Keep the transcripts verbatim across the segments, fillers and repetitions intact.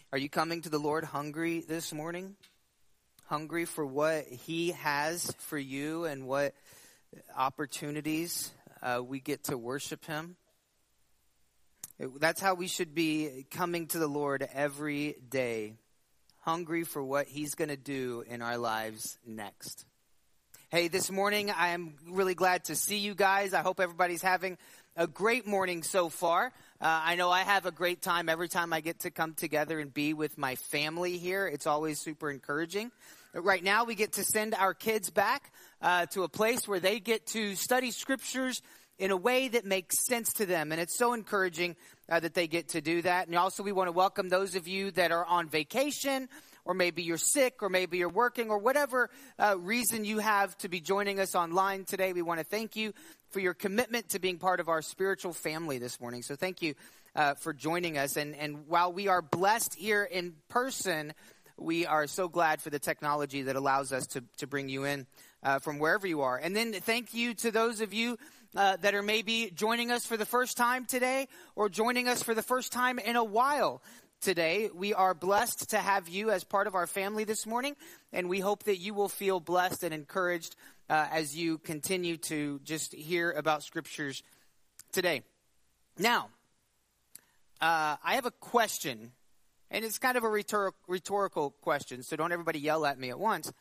Are you coming to the Lord hungry this morning? Hungry for what he has for you and what opportunities uh, we get to worship him? That's how we should be coming to the Lord every day. Hungry for what he's going to do in our lives next. Hey, this morning I am really glad to see you guys. I hope everybody's having a great morning so far. Uh, I know I have a great time every time I get to come together and be with my family here. It's always super encouraging. Right now we get to send our kids back uh, to a place where they get to study scriptures in a way that makes sense to them. And it's so encouraging uh, that they get to do that. And also we want to welcome those of you that are on vacation, or maybe you're sick, or maybe you're working, or whatever uh, reason you have to be joining us online today. We want to thank you for your commitment to being part of our spiritual family this morning. So thank you uh, for joining us. And, and while we are blessed here in person, we are so glad for the technology that allows us to, to bring you in uh, from wherever you are. And then thank you to those of you uh, that are maybe joining us for the first time today, or joining us for the first time in a while today. We are blessed to have you as part of our family this morning, and we hope that you will feel blessed and encouraged uh, as you continue to just hear about scriptures today. Now, uh, I have a question, and it's kind of a rhetor- rhetorical question, so don't everybody yell at me at once.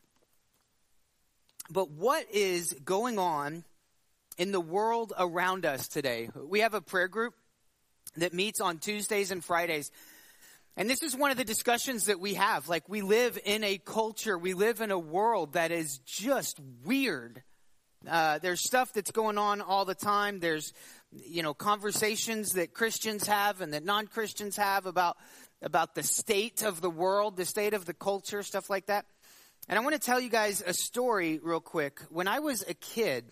But what is going on in the world around us today? We have a prayer group that meets on Tuesdays and Fridays. And this is one of the discussions that we have. Like, we live in a culture, we live in a world that is just weird. Uh, there's stuff that's going on all the time. There's, you know, conversations that Christians have and that non-Christians have about, about the state of the world, the state of the culture, stuff like that. And I want to tell you guys a story real quick. When I was a kid,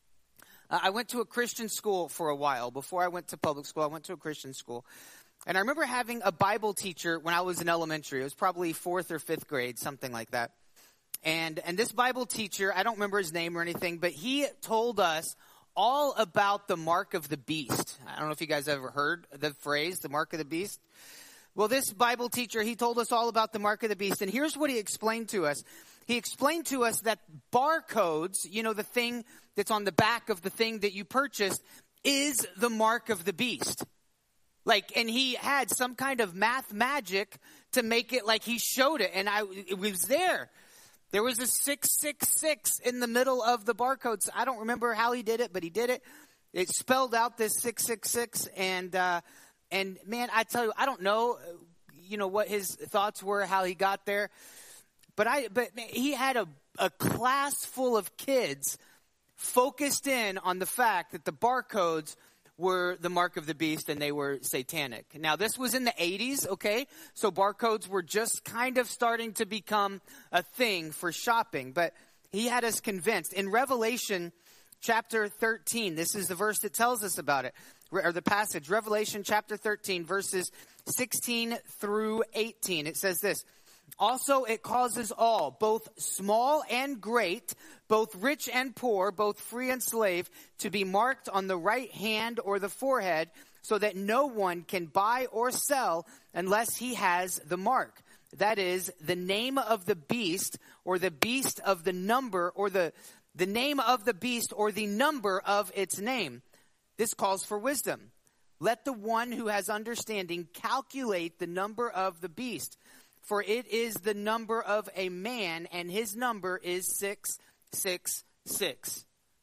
uh, I went to a Christian school for a while. Before I went to public school, I went to a Christian school. And I remember having a Bible teacher when I was in elementary. It was probably fourth or fifth grade, something like that. And and this Bible teacher, I don't remember his name or anything, but he told us all about the mark of the beast. I don't know if you guys ever heard the phrase, the mark of the beast. Well, this Bible teacher, he told us all about the mark of the beast. And here's what he explained to us. He explained to us that barcodes, you know, the thing that's on the back of the thing that you purchased, is the mark of the beast. Like, and he had some kind of math magic to make it like he showed it. And I, it was there. There was a six six six in the middle of the barcodes. I don't remember how he did it, but he did it. It spelled out this six six six. And, uh, and man, I tell you, I don't know, you know, what his thoughts were, how he got there. But I, but man, he had a, a class full of kids focused in on the fact that the barcodes were the mark of the beast and they were satanic. Now, this was in the eighties, okay? So barcodes were just kind of starting to become a thing for shopping. But he had us convinced. In Revelation chapter thirteen, this is the verse that tells us about it, or the passage. Revelation chapter thirteen, verses sixteen through eighteen. It says this: "Also it causes all, both small and great, both rich and poor, both free and slave, to be marked on the right hand or the forehead, so that no one can buy or sell unless he has the mark. That is, the name of the beast, or the beast of the number, or the, the name of the beast, or the number of its name. This calls for wisdom. Let the one who has understanding calculate the number of the beast. For it is the number of a man, and his number is six six six.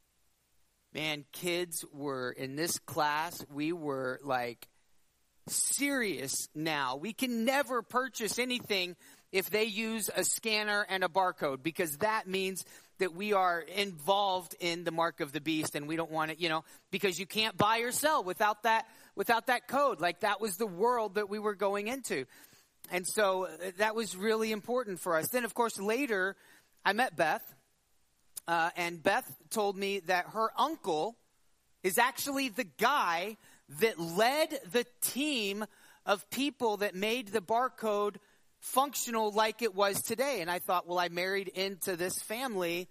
Man, kids were in this class, we were like serious now. We can never purchase anything if they use a scanner and a barcode, because that means that we are involved in the mark of the beast, and we don't want it, you know, because you can't buy or sell without that, without that code. Like, that was the world that we were going into. And so that was really important for us. Then, of course, later I met Beth, uh, and Beth told me that her uncle is actually the guy that led the team of people that made the barcode functional like it was today. And I thought, well, I married into this family.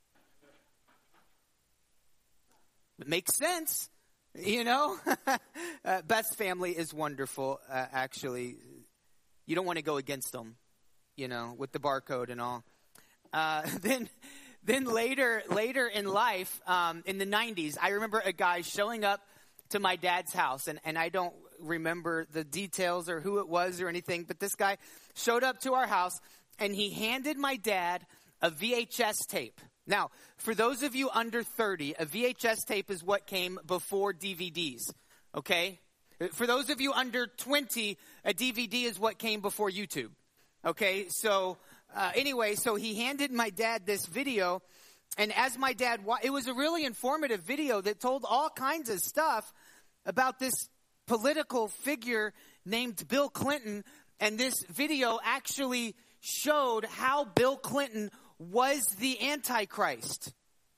It makes sense, you know. uh, Beth's family is wonderful, uh, actually. you don't want to go against them, you know, with the barcode and all. Uh, then, then later, later in life, um, in the nineties, I remember a guy showing up to my dad's house, and, and I don't remember the details or who it was or anything, but this guy showed up to our house, and he handed my dad a V H S tape. Now, for those of you under thirty, a V H S tape is what came before D V Ds, okay? For those of you under twenty, a D V D is what came before YouTube, okay? So uh, anyway, so he handed my dad this video, and as my dad, wa- it was a really informative video that told all kinds of stuff about this political figure named Bill Clinton, and this video actually showed how Bill Clinton was the Antichrist.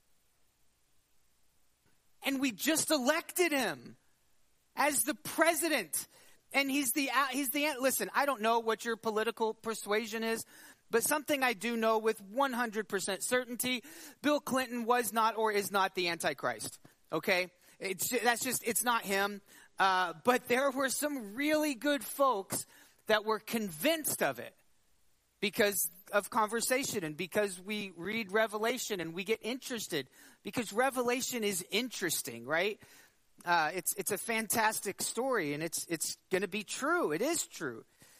And we just elected him as the president. And he's the, he's the, listen, I don't know what your political persuasion is, but something I do know with one hundred percent certainty, Bill Clinton was not or is not the Antichrist. Okay? It's, that's just, it's not him. Uh, but there were some really good folks that were convinced of it because of conversation and because we read Revelation and we get interested because Revelation is interesting, right? Uh, it's it's a fantastic story and it's it's going to be true. It is true.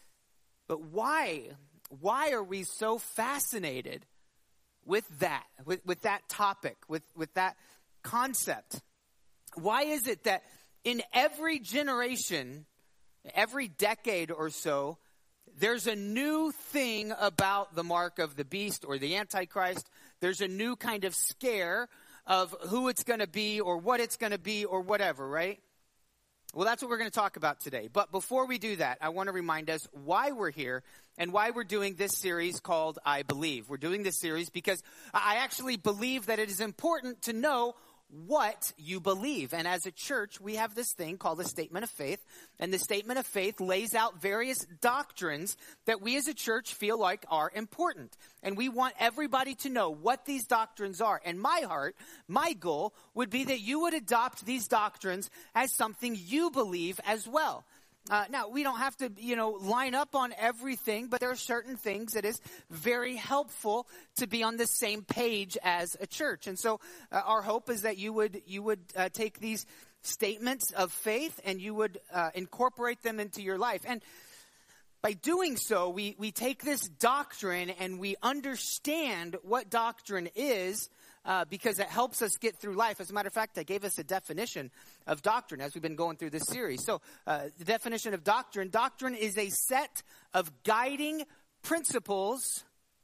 But why? Why are we so fascinated with that, with, with that topic, with, with that concept? Why is it that in every generation, every decade or so, there's a new thing about the mark of the beast or the Antichrist? There's a new kind of scare of who it's going to be or what it's going to be or whatever, right? Well, that's what we're going to talk about today. But before we do that, I want to remind us why we're here and why we're doing this series called I Believe. We're doing this series because I actually believe that it is important to know what you believe. And as a church, we have this thing called a statement of faith. And the statement of faith lays out various doctrines that we as a church feel like are important. And we want everybody to know what these doctrines are. And my heart, my goal would be that you would adopt these doctrines as something you believe as well. Uh, now, we don't have to, you know, line up on everything, but there are certain things that is very helpful to be on the same page as a church. And so uh, our hope is that you would you would uh, take these statements of faith and you would uh, incorporate them into your life. And by doing so, we, we take this doctrine and we understand what doctrine is uh, because it helps us get through life. As a matter of fact, I gave us a definition of doctrine as we've been going through this series. So uh, the definition of doctrine, doctrine is a set of guiding principles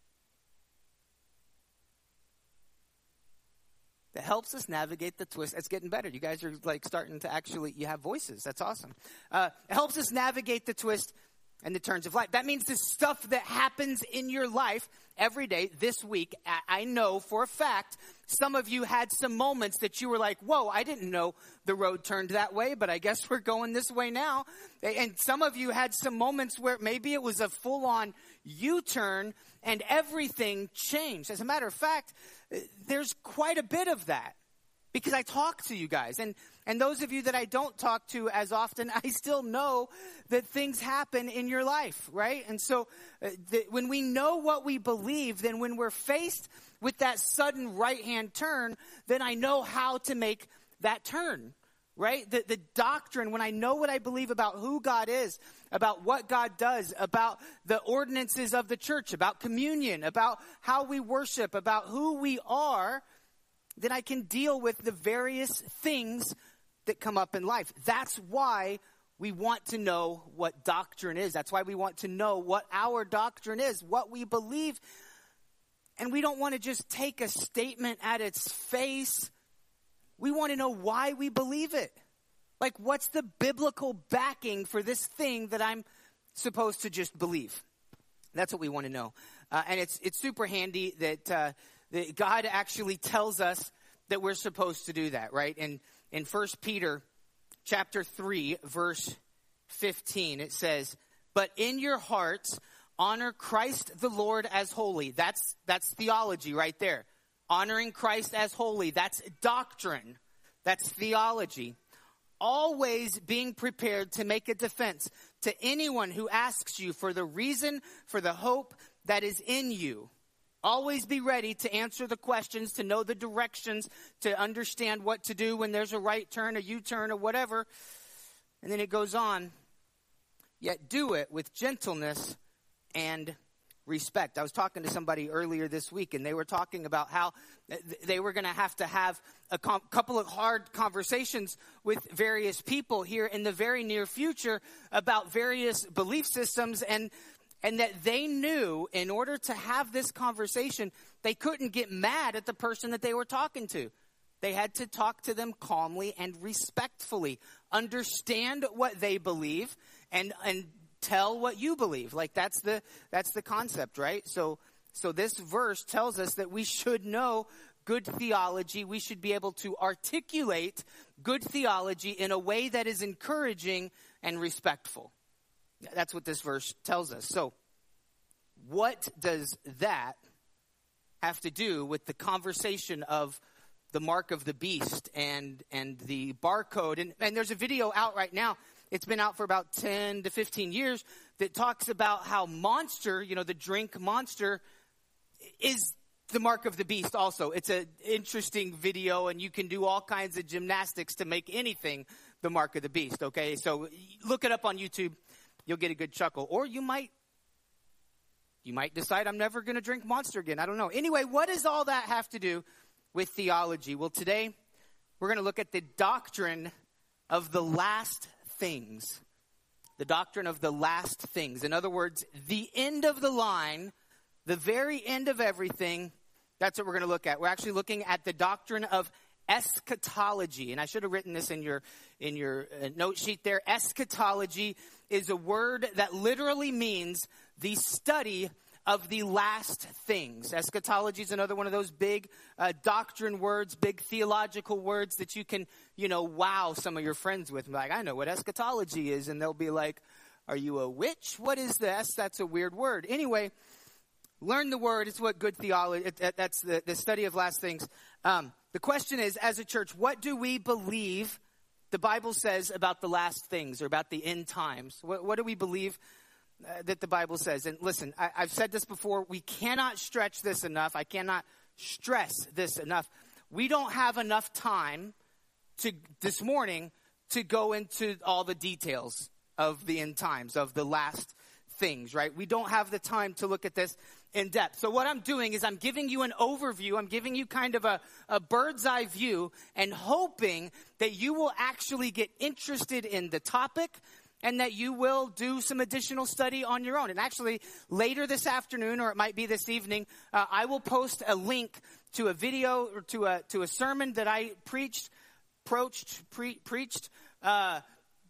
that helps us navigate the twist. It's getting better. You guys are like starting to actually, you have voices. That's awesome. Uh, it helps us navigate the twist and the turns of life. That means the stuff that happens in your life every day this week. I know for a fact some of you had some moments that you were like, whoa, I didn't know the road turned that way, but I guess we're going this way now. And some of you had some moments where maybe it was a full-on U-turn and everything changed. As a matter of fact, there's quite a bit of that because I talk to you guys. And And those of you that I don't talk to as often, I still know that things happen in your life, right? And so uh, the, when we know what we believe, then when we're faced with that sudden right-hand turn, then I know how to make that turn, right? The, the doctrine, when I know what I believe about who God is, about what God does, about the ordinances of the church, about communion, about how we worship, about who we are, then I can deal with the various things that come up in life. That's why we want to know what doctrine is. That's why we want to know what our doctrine is, what we believe. And we don't want to just take a statement at its face. We want to know why we believe it. Like, what's the biblical backing for this thing that I'm supposed to just believe? That's what we want to know. Uh, and it's it's super handy that, uh, that God actually tells us that we're supposed to do that, right? And in First Peter chapter three, verse fifteen, it says, "But in your hearts, honor Christ the Lord as holy." That's, that's theology right there. Honoring Christ as holy. That's doctrine. That's theology. "Always being prepared to make a defense to anyone who asks you for the reason for the hope that is in you. Always be ready to answer the questions, to know the directions, to understand what to do when there's a right turn, a U-turn, or whatever. And then it goes on. Yet do it with gentleness and respect. I was talking to somebody earlier this week, and they were talking about how they were going to have to have a com- couple of hard conversations with various people here in the very near future about various belief systems, and and that they knew in order to have this conversation, they couldn't get mad at the person that they were talking to. They had to talk to them calmly and respectfully, understand what they believe, and and tell what you believe. Like that's the that's the concept, right? So so this verse tells us that we should know good theology. We should be able to articulate good theology in a way that is encouraging and respectful. That's what this verse tells us. So what does that have to do with the conversation of the mark of the beast and and the barcode? And, and there's a video out right now. It's been out for about ten to fifteen years that talks about how Monster, you know, the drink Monster, is the mark of the beast also. It's an interesting video, and you can do all kinds of gymnastics to make anything the mark of the beast, okay? So look it up on YouTube. You'll get a good chuckle. Or you might, you might decide, I'm never going to drink Monster again. I don't know. Anyway, what does all that have to do with theology? Well, today we're going to look at the doctrine of the last things. The doctrine of the last things. In other words, the end of the line, the very end of everything. That's what we're going to look at. We're actually looking at the doctrine of eschatology. And I should have written this in your in your uh, note sheet there. Eschatology is a word that literally means the study of the last things. Eschatology is another one of those big uh, doctrine words, big theological words that you can, you know, wow some of your friends with. Like, I know what eschatology is. And they'll be like, are you a witch? What is this? That's a weird word. Anyway, learn the word. It's what good theology, it, it, that's the, the study of last things. Um, the question is, as a church, what do we believe the Bible says about the last things or about the end times? What, what do we believe uh, that the Bible says? And listen, I, I've said this before. We cannot stretch this enough. I cannot stress this enough. We don't have enough time to this morning to go into all the details of the end times, of the last things, right? We don't have the time to look at this in depth. So what I'm doing is I'm giving you an overview. I'm giving you kind of a, a bird's eye view and hoping that you will actually get interested in the topic and that you will do some additional study on your own. And actually, later this afternoon, or it might be this evening, uh, I will post a link to a video or to a to a sermon that I preached, preached, pre- preached uh,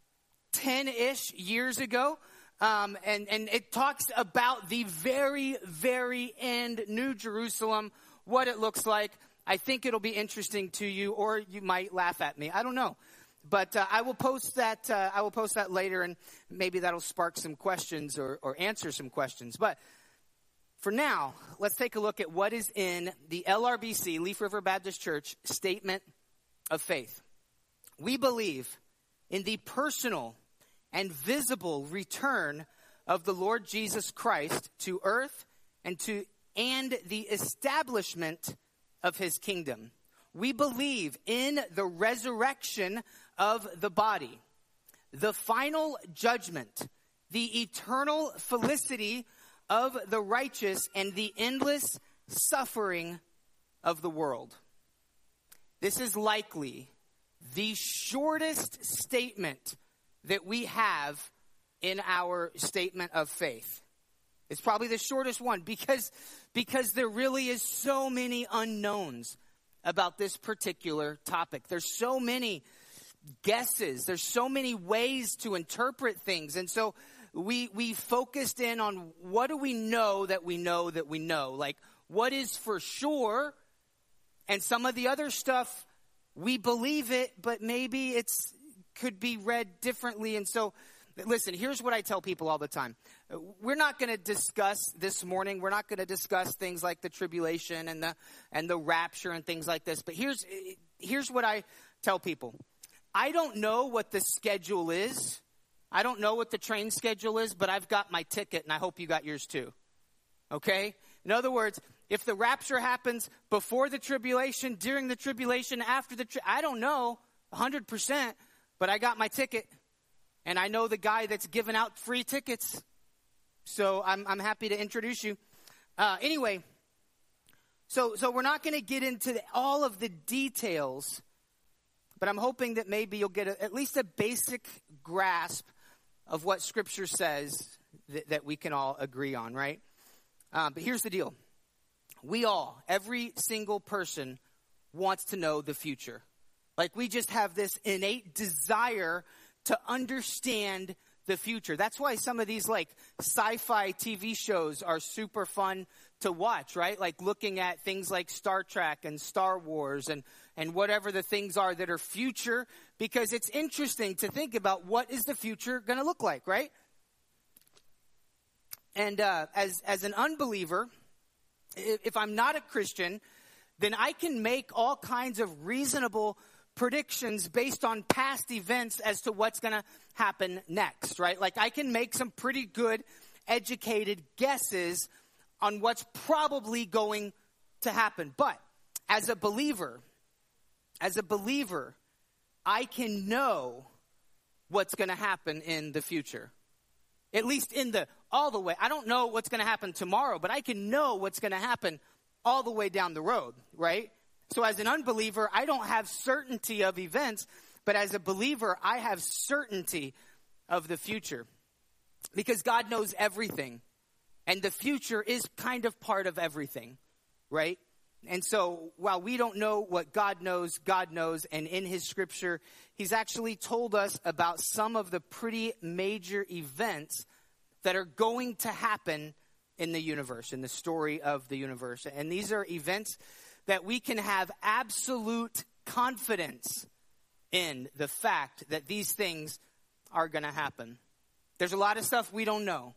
ten-ish years ago. Um, and, and it talks about the very, very end, New Jerusalem, what it looks like. I think it'll be interesting to you, or you might laugh at me. I don't know. But uh, I will post that. Uh, I will post that later, and maybe that'll spark some questions or, or answer some questions. But for now, let's take a look at what is in the L R B C, Leaf River Baptist Church, Statement of Faith. We believe in the personal and visible return of the Lord Jesus Christ to earth and to and the establishment of his kingdom. We believe in the resurrection of the body, the final judgment, the eternal felicity of the righteous, and the endless suffering of the world. This is likely the shortest statement that we have in our statement of faith. It's probably the shortest one because, because there really is so many unknowns about this particular topic. There's so many guesses. There's so many ways to interpret things. And so we we focused in on what do we know that we know that we know. Like what is for sure, and some of the other stuff, we believe it, but maybe it's could be read differently. And so, listen, here's what I tell people all the time. We're not going to discuss this morning. We're not going to discuss things like the tribulation and the and the rapture and things like this. But here's here's what I tell people. I don't know what the schedule is I don't know what the train schedule is, but I've got my ticket, and I hope you got yours too. Okay? In other words, if the rapture happens before the tribulation, during the tribulation, after the tri- I don't know one hundred percent, but I got my ticket, and I know the guy that's giving out free tickets. So I'm I'm happy to introduce you. Uh, anyway, so so we're not going to get into the, all of the details, but I'm hoping that maybe you'll get a, at least a basic grasp of what Scripture says that, that we can all agree on, right? Uh, but here's the deal. We all, every single person, wants to know the future. Like, we just have this innate desire to understand the future. That's why some of these, like, sci-fi T V shows are super fun to watch, right? Like, looking at things like Star Trek and Star Wars and, and whatever the things are that are future, because it's interesting to think about what is the future going to look like, right? And uh, as as an unbeliever, if I'm not a Christian, then I can make all kinds of reasonable predictions based on past events as to what's going to happen next, right? Like, I can make some pretty good, educated guesses on what's probably going to happen. But as a believer, as a believer, I can know what's going to happen in the future. At least in the all the way. I don't know what's going to happen tomorrow, but I can know what's going to happen all the way down the road, right? So as an unbeliever, I don't have certainty of events, but as a believer, I have certainty of the future. Because God knows everything, and the future is kind of part of everything, right? And so while we don't know what God knows, God knows, and in his scripture, he's actually told us about some of the pretty major events that are going to happen in the universe, in the story of the universe. And these are events that we can have absolute confidence in the fact that these things are going to happen. There's a lot of stuff we don't know,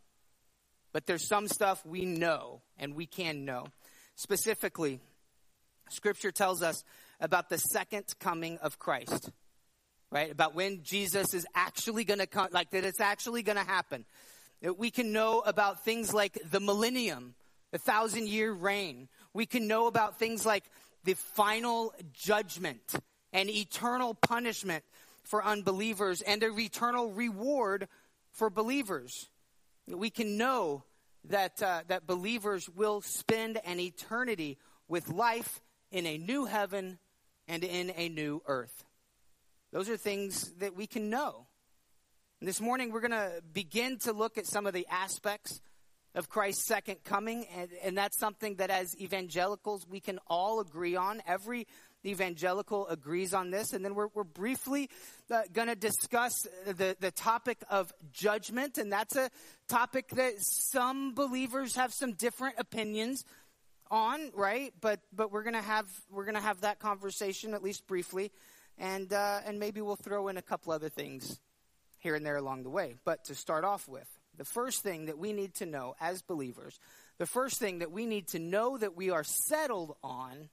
but there's some stuff we know and we can know. Specifically, Scripture tells us about the second coming of Christ, right? About when Jesus is actually going to come, like that it's actually going to happen. We can know about things like the millennium, the thousand-year reign. We can know about things like the final judgment and eternal punishment for unbelievers and a eternal reward for believers. We can know that uh, that believers will spend an eternity with life in a new heaven and in a new earth. Those are things that we can know. And this morning we're going to begin to look at some of the aspects of Christ's second coming, and, and that's something that as evangelicals we can all agree on. Every evangelical agrees on this. And then we're, we're briefly uh, going to discuss the, the topic of judgment, and that's a topic that some believers have some different opinions on, right? But but we're gonna have we're gonna have that conversation at least briefly, and uh, and maybe we'll throw in a couple other things here and there along the way. But to start off with, the first thing that we need to know as believers, the first thing that we need to know that we are settled on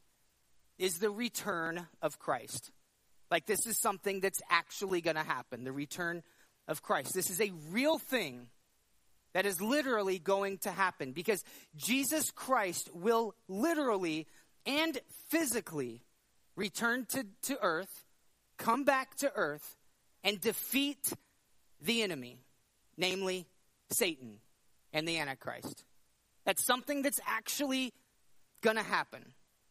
is the return of Christ. Like, this is something that's actually going to happen, the return of Christ. This is a real thing that is literally going to happen, because Jesus Christ will literally and physically return to, to earth, come back to earth, and defeat the enemy, namely Satan and the Antichrist. That's something that's actually going to happen,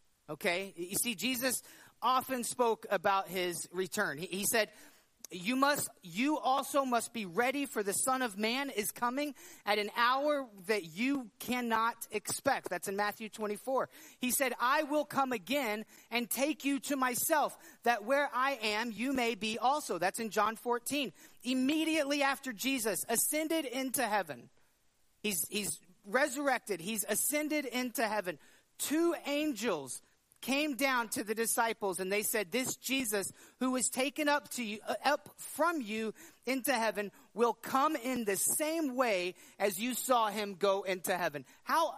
okay? You see, Jesus often spoke about his return. He, he said, You must, you also must be ready, for the Son of Man is coming at an hour that you cannot expect. That's in Matthew twenty-four. He said, I will come again and take you to myself, that where I am, you may be also. That's in John fourteen. Immediately after Jesus ascended into heaven, he's, he's resurrected, he's ascended into heaven. Two angels came down to the disciples, and they said, this Jesus who was taken up to you, uh, up from you into heaven, will come in the same way as you saw him go into heaven. How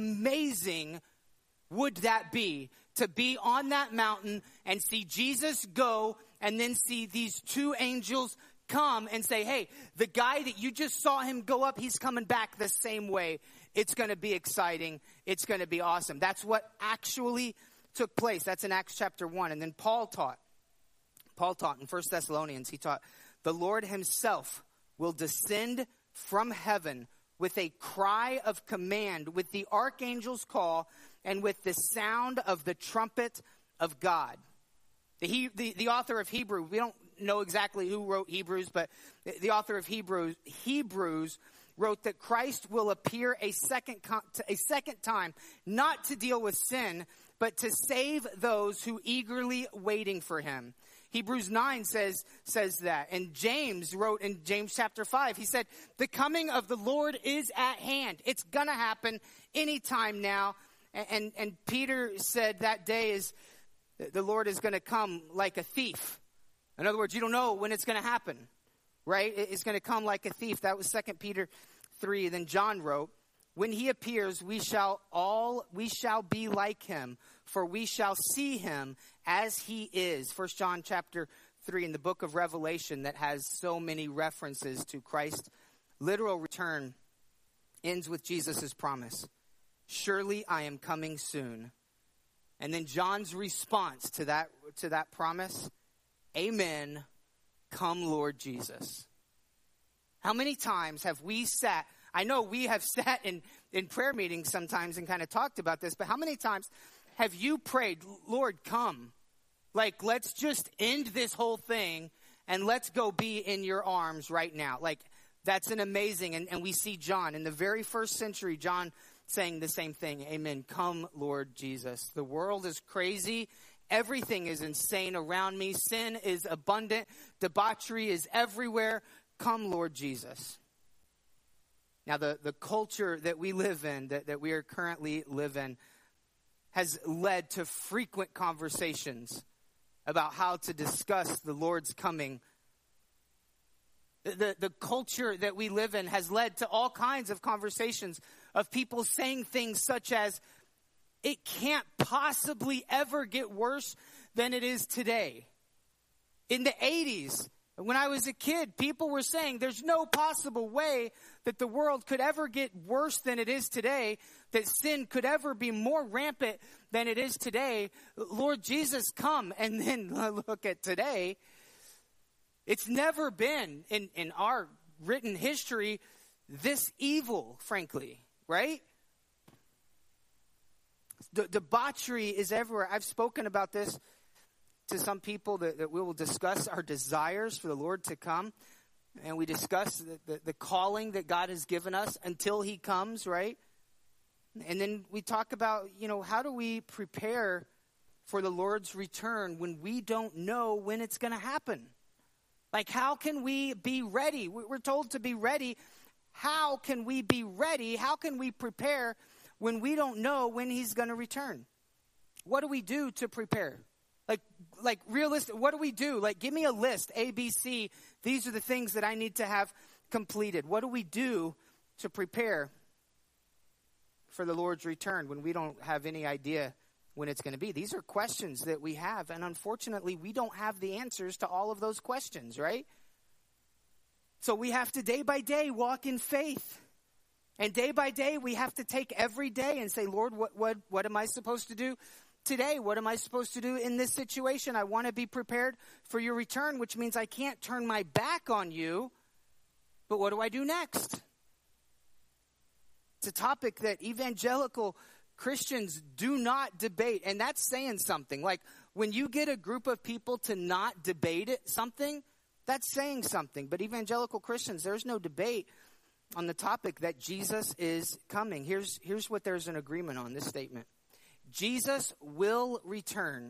amazing would that be, to be on that mountain and see Jesus go, and then see these two angels come and say, hey, the guy that you just saw him go up, he's coming back the same way. It's going to be exciting. It's going to be awesome. That's what actually took place. That's in Acts chapter one. And then Paul taught. Paul taught in First Thessalonians, he taught, the Lord himself will descend from heaven with a cry of command, with the archangel's call, and with the sound of the trumpet of God. The, he, the, the author of Hebrews, we don't know exactly who wrote Hebrews, but the, the author of Hebrews, Hebrews wrote that Christ will appear a second, a second time, not to deal with sin, but to save those who eagerly waiting for him. Hebrews nine says, says that. And James wrote in James chapter five, he said, the coming of the Lord is at hand. It's going to happen anytime now. And, and, and Peter said that day is, the Lord is going to come like a thief. In other words, you don't know when it's going to happen, right? It's going to come like a thief. That was Second Peter three. Then John wrote, when he appears, we shall all, we shall be like him, for we shall see him as he is. First John chapter three in the book of Revelation that has so many references to Christ's literal return ends with Jesus' promise. Surely I am coming soon. And then John's response to that, to that promise, amen, come Lord Jesus. How many times have we sat, I know we have sat in, in prayer meetings sometimes and kind of talked about this, but how many times have you prayed, Lord, come? Like, let's just end this whole thing and let's go be in your arms right now. Like, that's an amazing, and, and we see John in the very first century, John saying the same thing. Amen. Come, Lord Jesus. The world is crazy. Everything is insane around me. Sin is abundant. Debauchery is everywhere. Come, Lord Jesus. Now, the, the culture that we live in, that, that we are currently live in, has led to frequent conversations about how to discuss the Lord's coming. The, the culture that we live in has led to all kinds of conversations of people saying things such as, it can't possibly ever get worse than it is today. In the eighties, when I was a kid, people were saying there's no possible way that the world could ever get worse than it is today, that sin could ever be more rampant than it is today. Lord Jesus, come. And then look at today. It's never been in, in our written history this evil, frankly, right? The debauchery is everywhere. I've spoken about this to some people that, that we will discuss our desires for the Lord to come. And we discuss the, the, the calling that God has given us until he comes, right? And then we talk about, you know, how do we prepare for the Lord's return when we don't know when it's going to happen? Like, how can we be ready? We're told to be ready. How can we be ready? How can we prepare when we don't know when he's going to return? What do we do to prepare? Like, like realistic, what do we do? Like, give me a list, A, B, C. These are the things that I need to have completed. What do we do to prepare for the Lord's return when we don't have any idea when it's going to be? These are questions that we have, and unfortunately, we don't have the answers to all of those questions, right? So we have to day by day walk in faith. And day by day, we have to take every day and say, Lord, what, what, what am I supposed to do today? What am I supposed to do in this situation? I want to be prepared for your return, which means I can't turn my back on you. But what do I do next? It's a topic that evangelical Christians do not debate. And that's saying something. Like, when you get a group of people to not debate it, something, that's saying something. But evangelical Christians, there's no debate on the topic that Jesus is coming. Here's, here's what there's an agreement on, this statement. Jesus will return,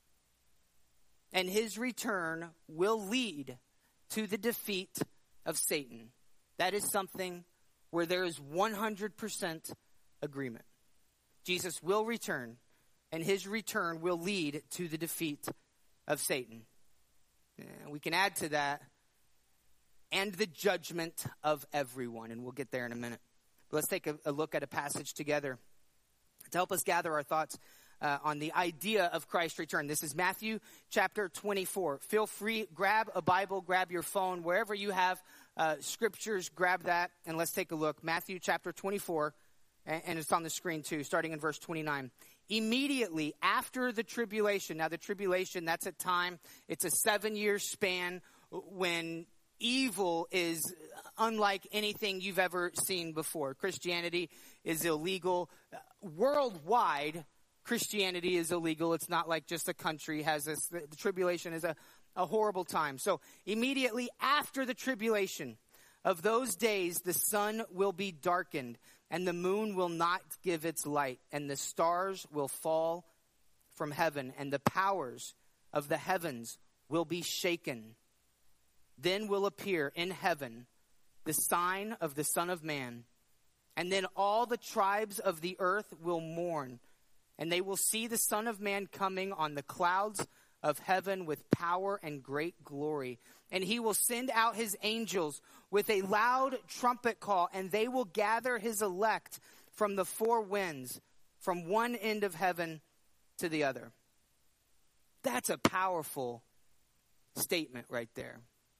and his return will lead to the defeat of Satan. That is something where there is one hundred percent agreement. Jesus will return, and his return will lead to the defeat of Satan. And we can add to that, and the judgment of everyone. And we'll get there in a minute. But let's take a, a look at a passage together. To help us gather our thoughts, uh, on the idea of Christ's return. This is Matthew chapter twenty-four. Feel free, grab a Bible, grab your phone, wherever you have uh, scriptures, grab that, and let's take a look. Matthew chapter twenty-four, and, and it's on the screen too, starting in verse twenty-nine. Immediately after the tribulation, now the tribulation, that's a time, it's a seven-year span when evil is unlike anything you've ever seen before. Christianity is illegal. Worldwide, Christianity is illegal. It's not like just a country has this. The, the tribulation is a, a horrible time. So immediately after the tribulation of those days, the sun will be darkened, and the moon will not give its light, and the stars will fall from heaven, and the powers of the heavens will be shaken. Then will appear in heaven the sign of the Son of Man, and then all the tribes of the earth will mourn, and they will see the Son of Man coming on the clouds of heaven with power and great glory. And he will send out his angels with a loud trumpet call, and they will gather his elect from the four winds, from one end of heaven to the other. That's a powerful statement right there.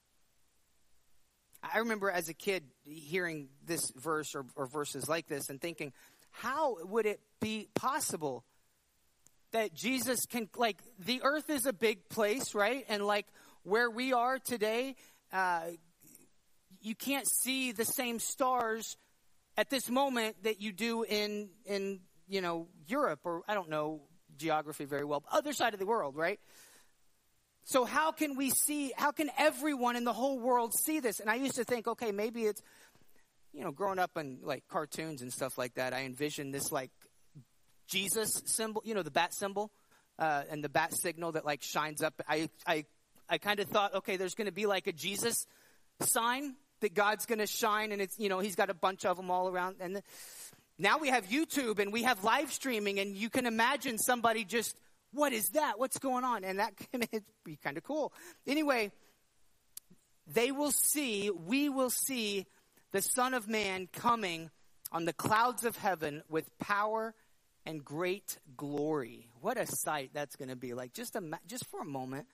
I remember as a kid hearing this verse or, or verses like this and thinking, how would it be possible that Jesus can, like, the earth is a big place, right? And like where we are today, uh, you can't see the same stars at this moment that you do in, in, you know, Europe, or I don't know geography very well, other side of the world, right? So how can we see, how can everyone in the whole world see this? And I used to think, okay, maybe it's, you know, growing up in like cartoons and stuff like that, I envisioned this like Jesus symbol, you know, the bat symbol, uh, and the bat signal that like shines up. I, I, I kind of thought, okay, there's going to be like a Jesus sign that God's going to shine, and it's, you know, he's got a bunch of them all around. And the, now we have YouTube and we have live streaming, and you can imagine somebody just, what is that? What's going on? And that can be kind of cool. Anyway, they will see, we will see the Son of Man coming on the clouds of heaven with power and great glory. What a sight that's going to be like. Just, a, just for a moment,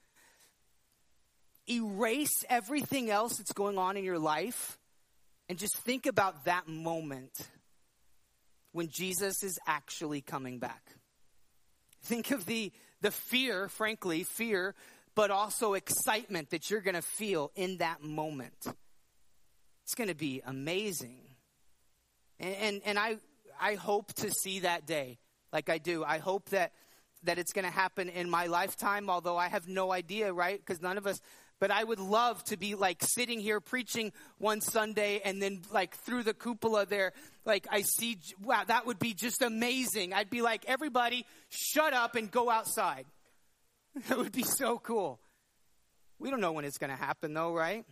erase everything else that's going on in your life and just think about that moment when Jesus is actually coming back. Think of the, the fear, frankly, fear, but also excitement that you're going to feel in that moment. It's going to be amazing. And, and, and I, I hope to see that day like I do. I hope that, that it's going to happen in my lifetime, although I have no idea, right? Because none of us, but I would love to be like sitting here preaching one Sunday, and then like through the cupola there, like I see, wow, that would be just amazing. I'd be like, everybody shut up and go outside. That would be so cool. We don't know when it's going to happen though, right?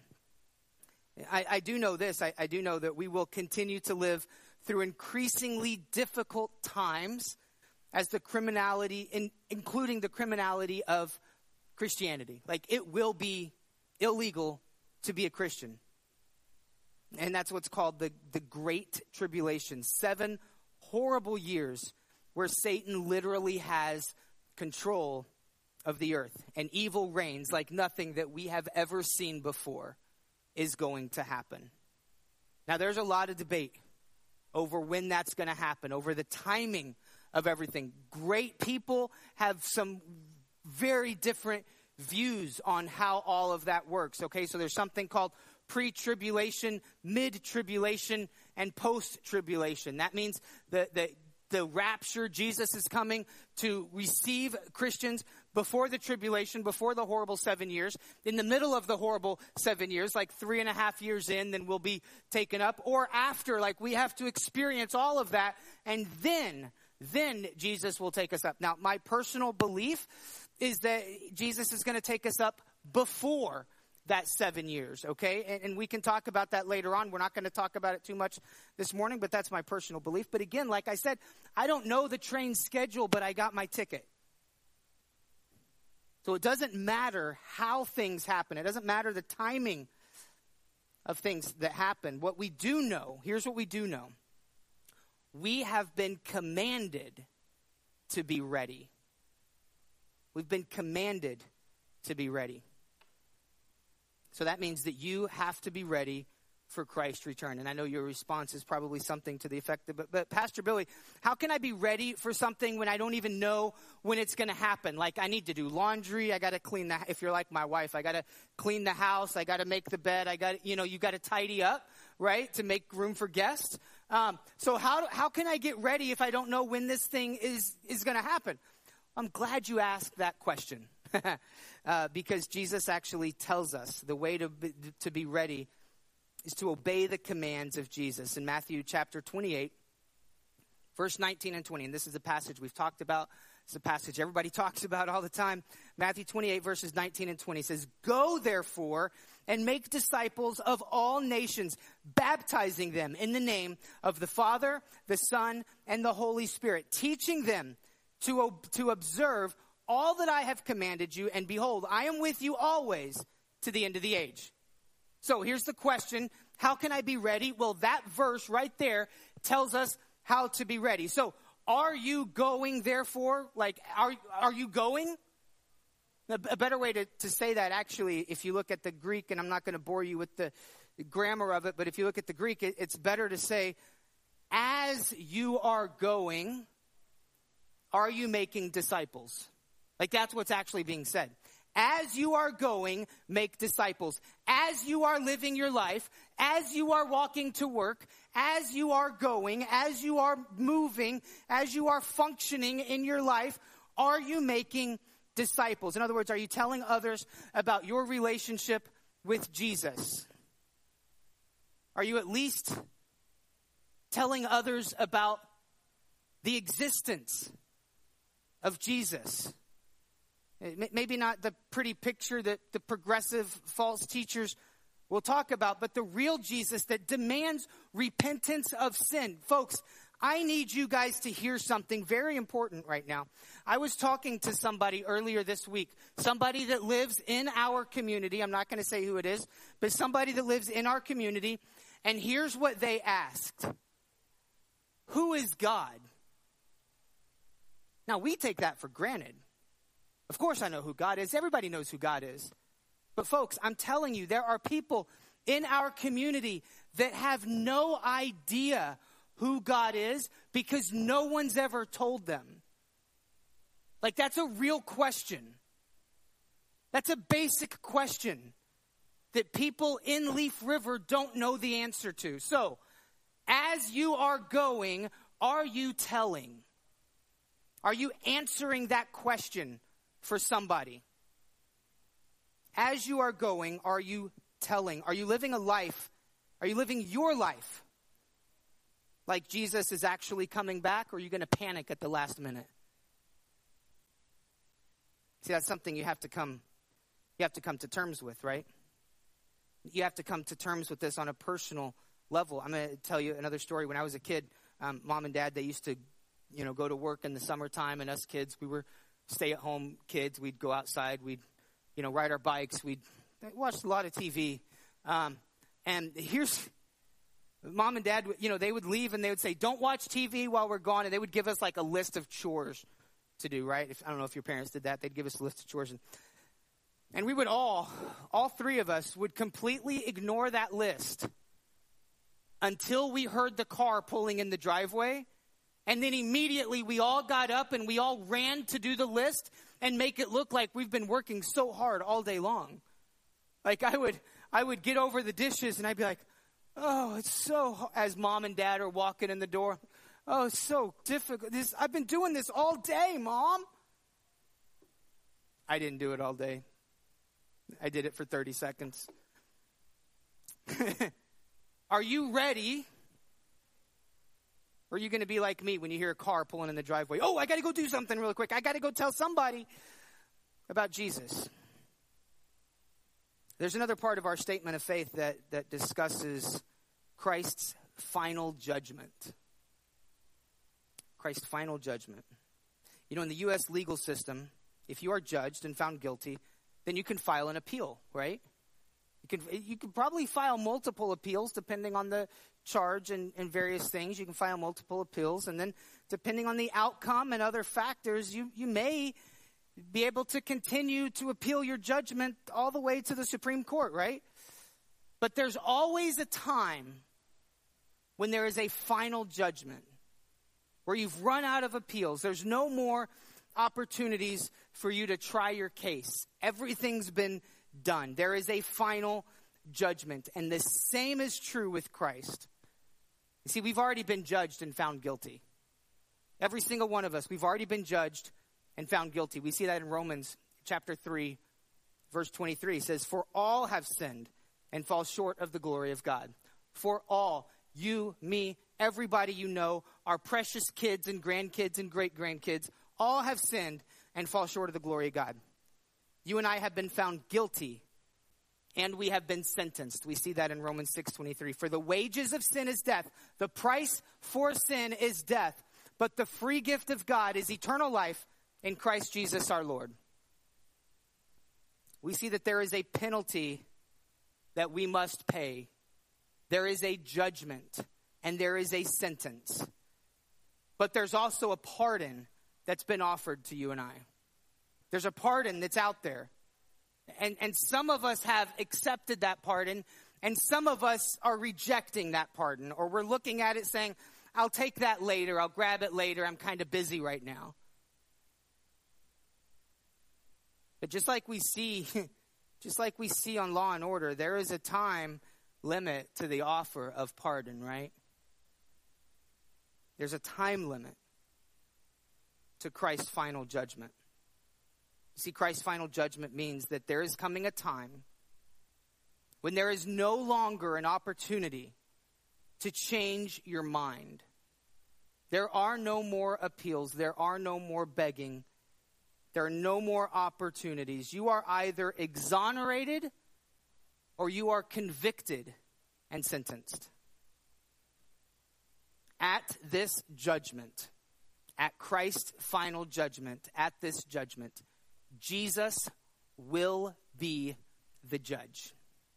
I, I do know this. I, I do know that we will continue to live through increasingly difficult times as the criminality, in, including the criminality of Christianity. Like, it will be illegal to be a Christian. And that's what's called the, the Great Tribulation. Seven horrible years where Satan literally has control of the earth. And evil reigns like nothing that we have ever seen before is going to happen. Now, there's a lot of debate over when that's going to happen, over the timing of everything. Great people have some very different views on how all of that works. Okay, so there's something called pre-tribulation, mid-tribulation, and post-tribulation. That means the, the, the rapture, Jesus is coming to receive Christians before the tribulation, before the horrible seven years. In the middle of the horrible seven years, like three and a half years in, then we'll be taken up. Or after, like we have to experience all of that, and then, then Jesus will take us up. Now, my personal belief is that Jesus is going to take us up before that seven years, okay? And, and we can talk about that later on. We're not going to talk about it too much this morning, but that's my personal belief. But again, like I said, I don't know the train schedule, but I got my ticket. So it doesn't matter how things happen. It doesn't matter the timing of things that happen. What we do know, here's what we do know. We have been commanded to be ready. We've been commanded to be ready. So that means that you have to be ready for Christ's return. And I know your response is probably something to the effect of, but, but Pastor Billy, how can I be ready for something when I don't even know when it's going to happen? Like, I need to do laundry. I got to clean the, if you're like my wife, I got to clean the house. I got to make the bed. I got, you know, you got to tidy up, right? To make room for guests. Um, so how, how can I get ready if I don't know when this thing is, is going to happen? I'm glad you asked that question. uh, because Jesus actually tells us the way to be, to be ready is to obey the commands of Jesus. In Matthew chapter twenty-eight, verse nineteen and twenty, and this is a passage we've talked about. It's a passage everybody talks about all the time. Matthew twenty-eight, verses nineteen and twenty says, "Go therefore and make disciples of all nations, baptizing them in the name of the Father, the Son, and the Holy Spirit, teaching them to, to observe all that I have commanded you, and behold, I am with you always to the end of the age." So here's the question, how can I be ready? Well, that verse right there tells us how to be ready. So are you going, therefore? Like, are, are you going? A, a better way to, to say that, actually, if you look at the Greek, and I'm not going to bore you with the, the grammar of it, but if you look at the Greek, it, it's better to say, as you are going, are you making disciples? Like, that's what's actually being said. As you are going, make disciples. As you are living your life, as you are walking to work, as you are going, as you are moving, as you are functioning in your life, are you making disciples? In other words, are you telling others about your relationship with Jesus? Are you at least telling others about the existence of Jesus? Maybe not the pretty picture that the progressive false teachers will talk about, but the real Jesus that demands repentance of sin. Folks, I need you guys to hear something very important right now. I was talking to somebody earlier this week, somebody that lives in our community. I'm not going to say who it is, but somebody that lives in our community. And here's what they asked. Who is God? Now, we take that for granted. Of course I know who God is. Everybody knows who God is. But folks, I'm telling you, there are people in our community that have no idea who God is because no one's ever told them. Like, that's a real question. That's a basic question that people in Leaf River don't know the answer to. So, as you are going, are you telling? Are you answering that question for somebody? As you are going, are you telling? Are you living a life? Are you living your life like Jesus is actually coming back, or are you going to panic at the last minute? See, that's something you have to come you have to come to terms with, right? You have to come to terms with this on a personal level. I'm going to tell you another story. When I was a kid, um, mom and dad, they used to, you know, go to work in the summertime, and us kids, we were stay-at-home kids. We'd go outside. We'd, you know, ride our bikes. We'd watch a lot of T V. Um, and here's, mom and dad, you know, they would leave and they would say, don't watch T V while we're gone. And they would give us like a list of chores to do, right? If, I don't know if your parents did that. They'd give us a list of chores. And, and we would all, all three of us would completely ignore that list until we heard the car pulling in the driveway. And then immediately we all got up and we all ran to do the list and make it look like we've been working so hard all day long. Like I would, I would get over the dishes and I'd be like, oh, it's so, as mom and dad are walking in the door, oh, it's so difficult. This, I've been doing this all day, Mom. I didn't do it all day. I did it for thirty seconds. Are you ready? Or are you going to be like me when you hear a car pulling in the driveway? Oh, I got to go do something really quick. I got to go tell somebody about Jesus. There's another part of our statement of faith that, that discusses Christ's final judgment. Christ's final judgment. You know, in the U S legal system, if you are judged and found guilty, then you can file an appeal, right? You can, you can probably file multiple appeals depending on the charge and, and various things. You can file multiple appeals. And then depending on the outcome and other factors, you, you may be able to continue to appeal your judgment all the way to the Supreme Court, right? But there's always a time when there is a final judgment where you've run out of appeals. There's no more opportunities for you to try your case. Everything's been done. There is a final judgment. And the same is true with Christ. You see, we've already been judged and found guilty. Every single one of us, we've already been judged and found guilty. We see that in Romans chapter three, verse twenty-three. It says, "For all have sinned and fall short of the glory of God." For all, you, me, everybody you know, our precious kids and grandkids and great-grandkids, all have sinned and fall short of the glory of God. You and I have been found guilty, and we have been sentenced. We see that in Romans six twenty-three. "For the wages of sin is death. The price for sin is death. But the free gift of God is eternal life in Christ Jesus our Lord." We see that there is a penalty that we must pay. There is a judgment, and there is a sentence. But there's also a pardon that's been offered to you and I. There's a pardon that's out there. And, and some of us have accepted that pardon, and some of us are rejecting that pardon. Or we're looking at it saying, I'll take that later, I'll grab it later, I'm kind of busy right now. But just like we see, just like we see on Law and Order, there is a time limit to the offer of pardon, right? There's a time limit to Christ's final judgment. See, Christ's final judgment means that there is coming a time when there is no longer an opportunity to change your mind. There are no more appeals. There are no more begging. There are no more opportunities. You are either exonerated or you are convicted and sentenced. At this judgment, at Christ's final judgment, at this judgment, Jesus will be the judge.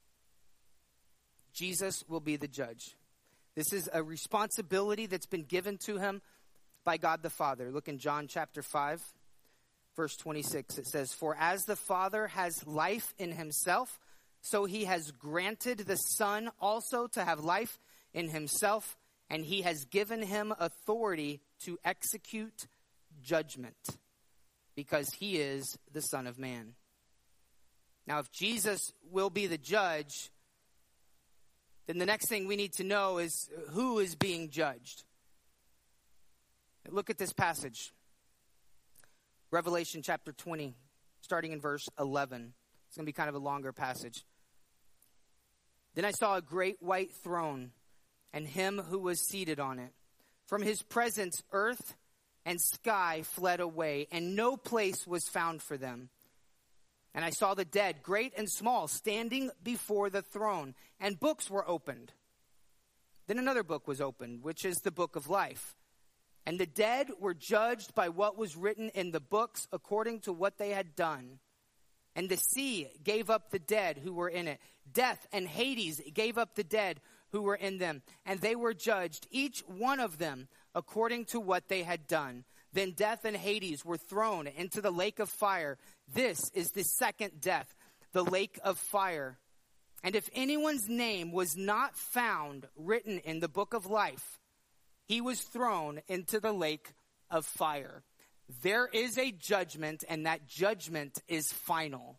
Jesus will be the judge. This is a responsibility that's been given to him by God the Father. Look in John chapter five, verse twenty-six. It says, "For as the Father has life in himself, so he has granted the Son also to have life in himself, and he has given him authority to execute judgment, because he is the Son of Man." Now, if Jesus will be the judge, then the next thing we need to know is who is being judged. Look at this passage. Revelation chapter twenty, starting in verse eleven. It's going to be kind of a longer passage. "Then I saw a great white throne, and him who was seated on it. From his presence, earth and sky fled away, and no place was found for them. And I saw the dead, great and small, standing before the throne, and books were opened. Then another book was opened, which is the book of life. And the dead were judged by what was written in the books according to what they had done. And the sea gave up the dead who were in it. Death and Hades gave up the dead who were in them. And they were judged, each one of them, according to what they had done. Then death and Hades were thrown into the lake of fire. This is the second death, the lake of fire. And if anyone's name was not found written in the book of life, he was thrown into the lake of fire. There is a judgment, and that judgment is final.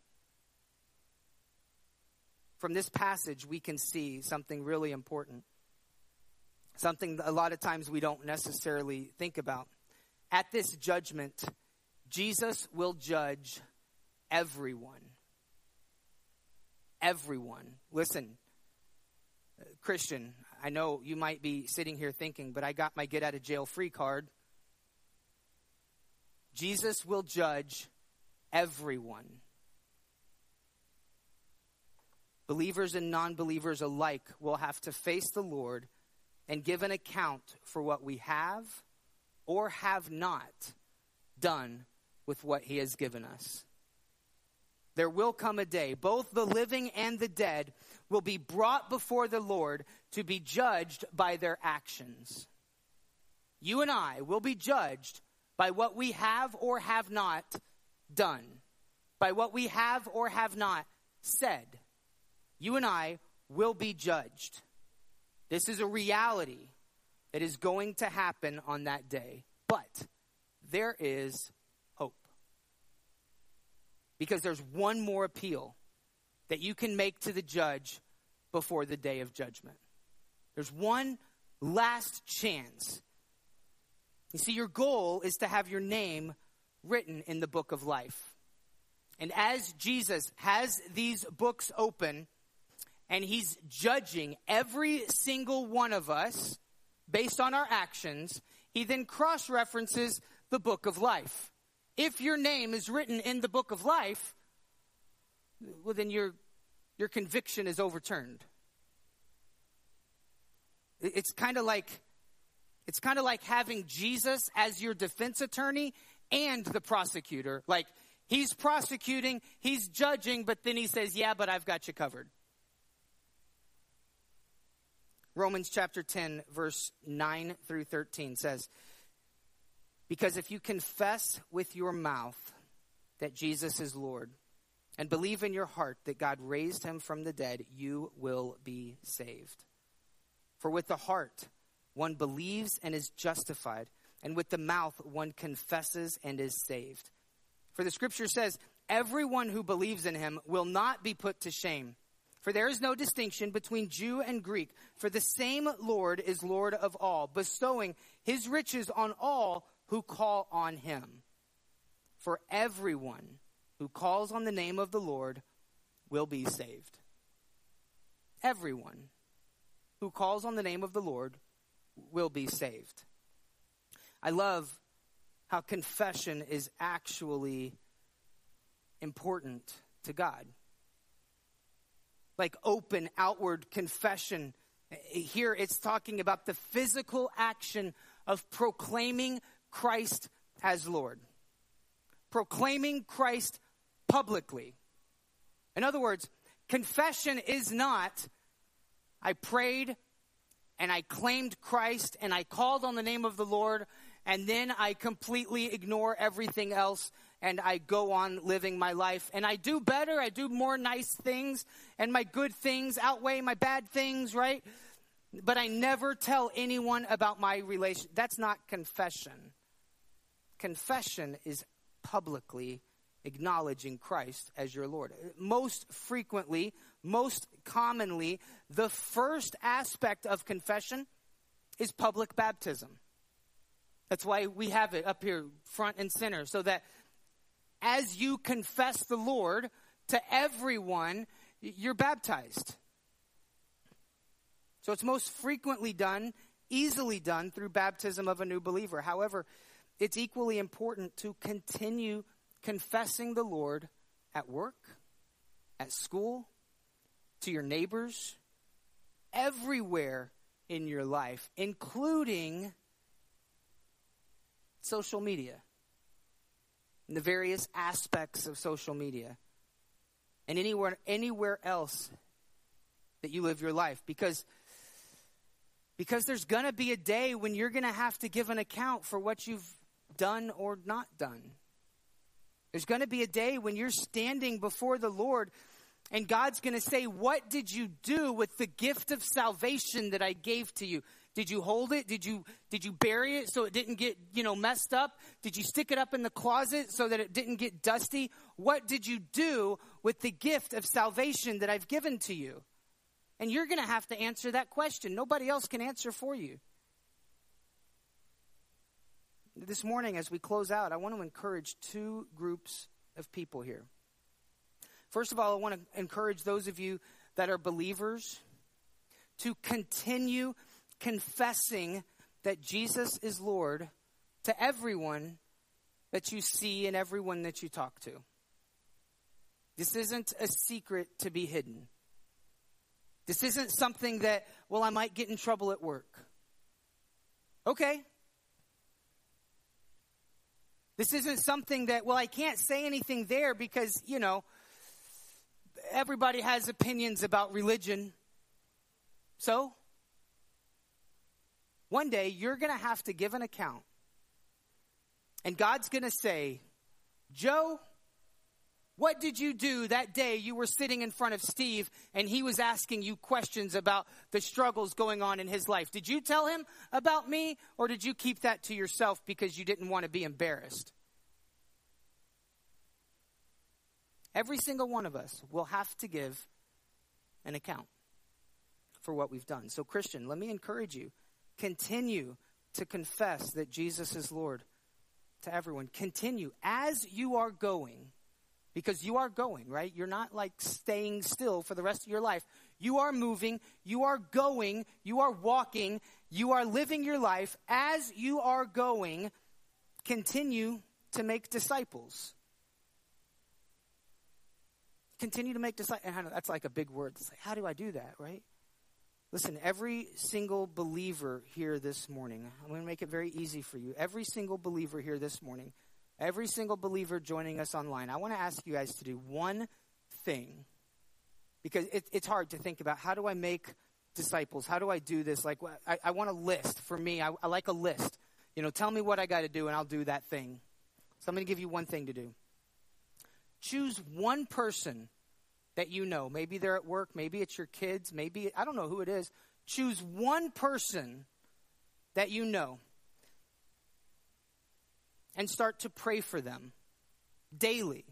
From this passage, we can see something really important. Something a lot of times we don't necessarily think about. At this judgment, Jesus will judge everyone. Everyone. Listen, Christian, I know you might be sitting here thinking, but I got my get out of jail free card. Jesus will judge everyone. Believers and non-believers alike will have to face the Lord and give an account for what we have or have not done with what he has given us. there will come a day, both the living and the dead will be brought before the Lord to be judged by their actions. You and I will be judged by what we have or have not done, by what we have or have not said. You and I will be judged. This is a reality that is going to happen on that day. But there is hope. Because there's one more appeal that you can make to the judge before the day of judgment. There's one last chance. You see, your goal is to have your name written in the book of life. And as Jesus has these books open, and he's judging every single one of us based on our actions, he then cross-references the book of life. If your name is written in the book of life, well, then your, your conviction is overturned. It's kind of like, it's kind of like having Jesus as your defense attorney and the prosecutor. Like, he's prosecuting, he's judging, but then he says, yeah, but I've got you covered. Romans chapter ten, verse nine through thirteen says, because if you confess with your mouth that Jesus is Lord and believe in your heart that God raised him from the dead, you will be saved. For with the heart one believes and is justified, and with the mouth one confesses and is saved. For the scripture says, everyone who believes in him will not be put to shame. For there is no distinction between Jew and Greek, for the same Lord is Lord of all, bestowing his riches on all who call on him. For everyone who calls on the name of the Lord will be saved. Everyone who calls on the name of the Lord will be saved. I love how confession is actually important to God. Like open, outward confession. Here it's talking about the physical action of proclaiming Christ as Lord. Proclaiming Christ publicly. In other words, confession is not, I prayed and I claimed Christ and I called on the name of the Lord and then I completely ignore everything else and I go on living my life. And I do better, I do more nice things, and my good things outweigh my bad things, right? But I never tell anyone about my relation. That's not confession. Confession is publicly acknowledging Christ as your Lord. Most frequently, most commonly, the first aspect of confession is public baptism. That's why we have it up here front and center, so that as you confess the Lord to everyone, you're baptized. So it's most frequently done, easily done through baptism of a new believer. However, it's equally important to continue confessing the Lord at work, at school, to your neighbors, everywhere in your life, including social media. And the various aspects of social media, and anywhere anywhere else that you live your life, because because there's going to be a day when you're going to have to give an account for what you've done or not done. There's going to be a day when you're standing before the Lord and God's going to say, what did you do with the gift of salvation that I gave to you? Did you hold it? Did you did you bury it so it didn't get, you know, messed up? Did you stick it up in the closet so that it didn't get dusty? What did you do with the gift of salvation that I've given to you? And you're going to have to answer that question. Nobody else can answer for you. This morning, as we close out, I want to encourage two groups of people here. First of all, I want to encourage those of you that are believers to continue confessing that Jesus is Lord to everyone that you see and everyone that you talk to. This isn't a secret to be hidden. This isn't something that, well, I might get in trouble at work. Okay. This isn't something that, well, I can't say anything there because, you know, everybody has opinions about religion. So, one day you're going to have to give an account. And God's going to say, Joe, what did you do that day you were sitting in front of Steve and he was asking you questions about the struggles going on in his life? Did you tell him about me, or did you keep that to yourself because you didn't want to be embarrassed? Every single one of us will have to give an account for what we've done. So, Christian, let me encourage you. Continue to confess that Jesus is Lord to everyone. Continue as you are going, because you are going, right? You're not like staying still for the rest of your life. You are moving, you are going, you are walking, you are living your life. As you are going, continue to make disciples. Continue to make disciples. And that's like a big word. It's like, how do I do that, right? Listen, every single believer here this morning, I'm going to make it very easy for you. Every single believer here this morning, every single believer joining us online, I want to ask you guys to do one thing. Because it, it's hard to think about, how do I make disciples? How do I do this? Like, I, I want a list. For me, I, I like a list. You know, tell me what I got to do and I'll do that thing. So I'm going to give you one thing to do. Choose one person that you know. Maybe they're at work. Maybe it's your kids. Maybe, I don't know who it is. Choose one person that you know and start to pray for them daily.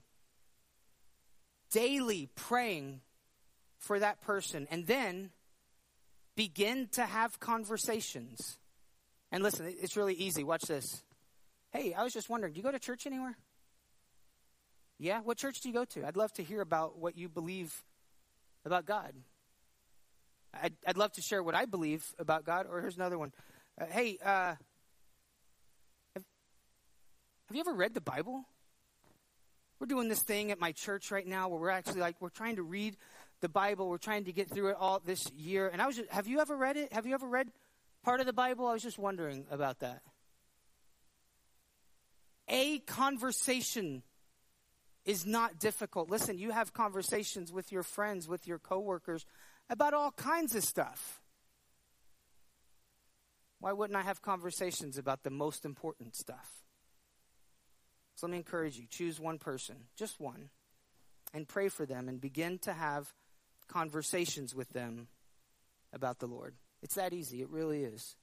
Daily praying for that person. And then begin to have conversations. And listen, it's really easy. Watch this. Hey, I was just wondering, do you go to church anywhere? Yeah? What church do you go to? I'd love to hear about what you believe about God. I'd, I'd love to share what I believe about God. Or here's another one. Uh, hey, uh, have, have you ever read the Bible? We're doing this thing at my church right now where we're actually like, we're trying to read the Bible. We're trying to get through it all this year. And I was just, have you ever read it? Have you ever read part of the Bible? I was just wondering about that. A conversation is not difficult. Listen, you have conversations with your friends, with your coworkers about all kinds of stuff. Why wouldn't I have conversations about the most important stuff? So let me encourage you. Choose one person, just one, and pray for them and begin to have conversations with them about the Lord. It's that easy. It really is.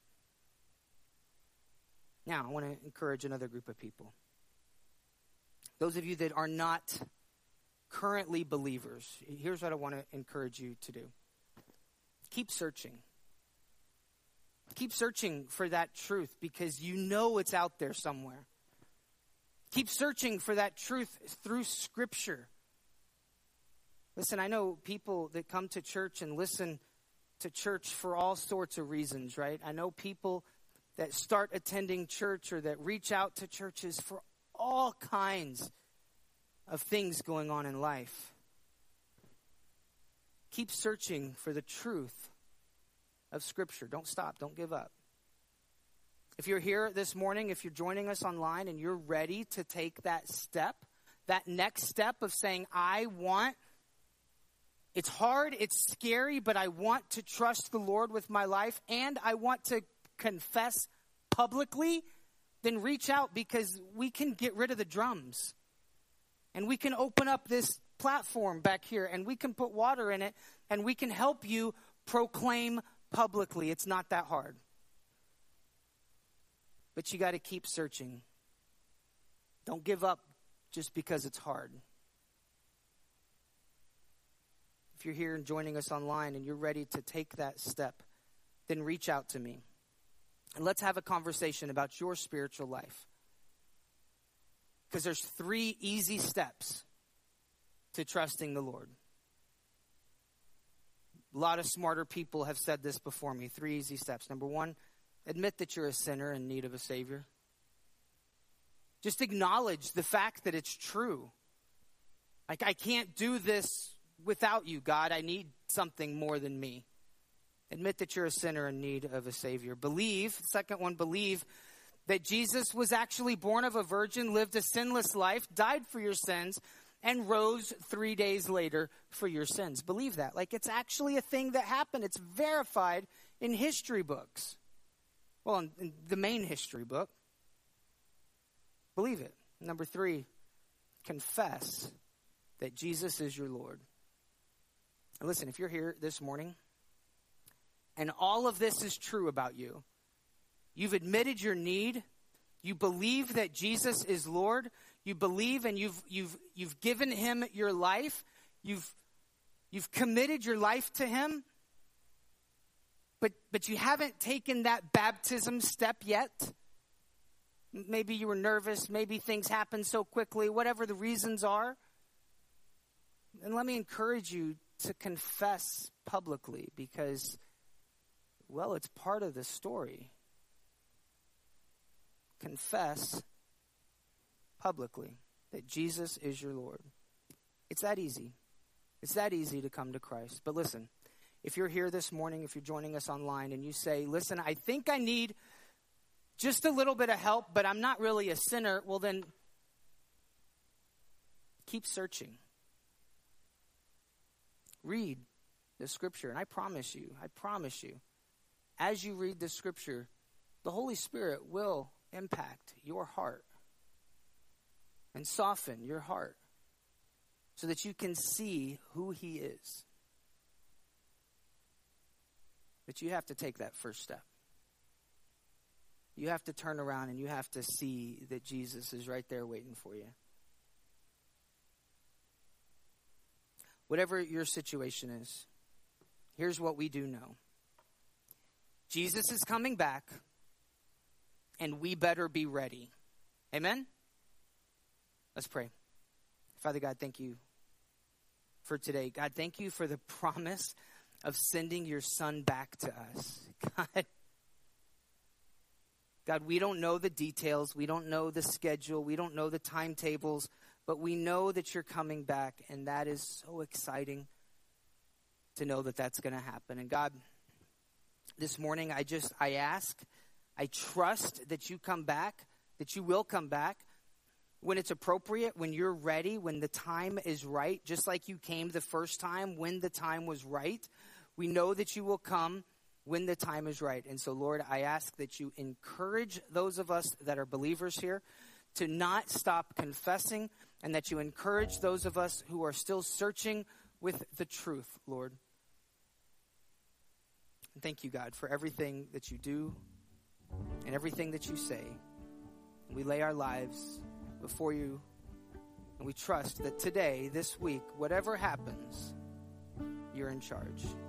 Now, I want to encourage another group of people. Those of you that are not currently believers, here's what I want to encourage you to do. Keep searching. Keep searching for that truth because you know it's out there somewhere. Keep searching for that truth through Scripture. Listen, I know people that come to church and listen to church for all sorts of reasons, right? I know people that start attending church or that reach out to churches for all kinds of things going on in life. Keep searching for the truth of Scripture. Don't stop. Don't give up. If you're here this morning, if you're joining us online and you're ready to take that step, that next step of saying, I want, it's hard, it's scary, but I want to trust the Lord with my life and I want to confess publicly, then reach out because we can get rid of the drums. And we can open up this platform back here and we can put water in it and we can help you proclaim publicly. It's not that hard. But you got to keep searching. Don't give up just because it's hard. If you're here and joining us online and you're ready to take that step, then reach out to me. And let's have a conversation about your spiritual life. Because there's three easy steps to trusting the Lord. A lot of smarter people have said this before me. Three easy steps. Number one, admit that you're a sinner in need of a Savior. Just acknowledge the fact that it's true. Like, I can't do this without you, God. I need something more than me. Admit that you're a sinner in need of a Savior. Believe, second one, believe that Jesus was actually born of a virgin, lived a sinless life, died for your sins, and rose three days later for your sins. Believe that. Like, it's actually a thing that happened. It's verified in history books. Well, in, in the main history book. Believe it. Number three, confess that Jesus is your Lord. And listen, if you're here this morning and all of this is true about you, you've admitted your need, you believe that Jesus is Lord, you believe and you've you've you've given him your life, you've you've committed your life to him, but but you haven't taken that baptism step yet. Maybe you were nervous, maybe things happened so quickly, whatever the reasons are. And let me encourage you to confess publicly because, well, it's part of the story. Confess publicly that Jesus is your Lord. It's that easy. It's that easy to come to Christ. But listen, if you're here this morning, if you're joining us online and you say, listen, I think I need just a little bit of help, but I'm not really a sinner, well then, keep searching. Read the scripture, and I promise you, I promise you, as you read the scripture, the Holy Spirit will impact your heart and soften your heart so that you can see who he is. But you have to take that first step. You have to turn around and you have to see that Jesus is right there waiting for you. Whatever your situation is, here's what we do know. Jesus is coming back, and we better be ready. Amen? Let's pray. Father God, thank you for today. God, thank you for the promise of sending your son back to us. God, God, we don't know the details. We don't know the schedule. We don't know the timetables. But we know that you're coming back, and that is so exciting to know that that's going to happen. And God, this morning I just, I ask, I trust that you come back, that you will come back when it's appropriate, when you're ready, when the time is right, just like you came the first time when the time was right. We know that you will come when the time is right. And so, Lord, I ask that you encourage those of us that are believers here to not stop confessing, and that you encourage those of us who are still searching with the truth, Lord. And thank you, God, for everything that you do and everything that you say. We lay our lives before you, and we trust that today, this week, whatever happens, you're in charge.